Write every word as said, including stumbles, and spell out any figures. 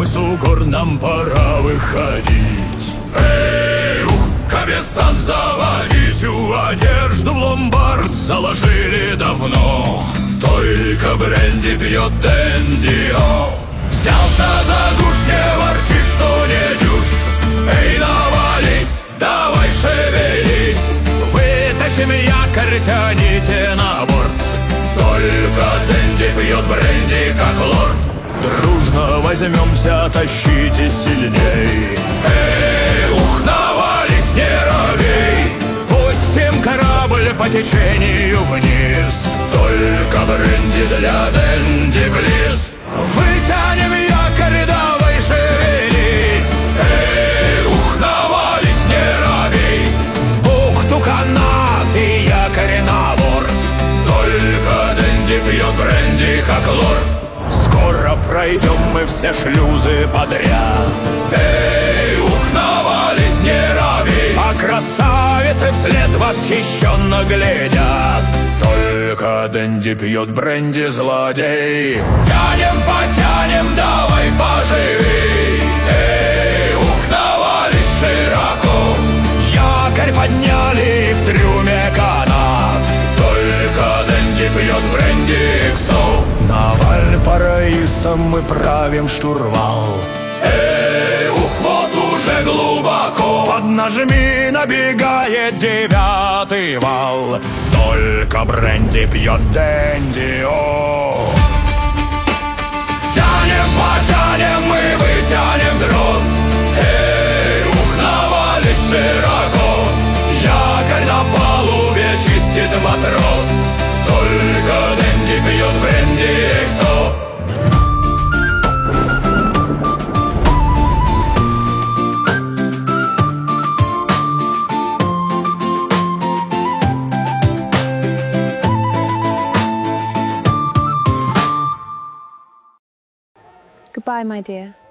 смыслу гор нам пора выходить. Эй, ух, Кабестан заводить. Всю одежду в ломбард заложили давно. Только бренди пьет Дэнди, о. Взялся за гуш, не ворчи, что не дюшь. Эй, навались, давай шевелись. Вытащим якорь, тяните на борт. Только Дэнди пьет бренди, как лорд. Дружно возьмемся, тащите сильней. Эй, ух, навались, не робей. Пустим корабль по течению вниз. Только бренди для Дэнди близ. Вытянем якорь, давай шевелись. Эй, ух, навались, не робей. В бухту канат и якорь на борт. Только Дэнди пьет бренди, как лорд. Скоро пройдем мы все шлюзы подряд. Эй, ух, навались, не робей. А красавицы вслед восхищенно глядят. Только Дэнди пьет бренди, злодей. Тянем, потянем, давай поживей. Эй, ух, навались широко. Якорь подняли и в трюме канат. Только Дэнди пьет бренди, иксо. На Вальпараисо мы правим штурвал. Эй, ух, вот уже глубоко. Поднажми, набегает девятый вал. Только бренди пьет Дэнди, о. Тянем, потянем, мы вытянем трос. Эй, ух, навались широко. Якорь на палубе чистит матрос. Только Дэнди пьет бренди, иксо. Goodbye, my dear.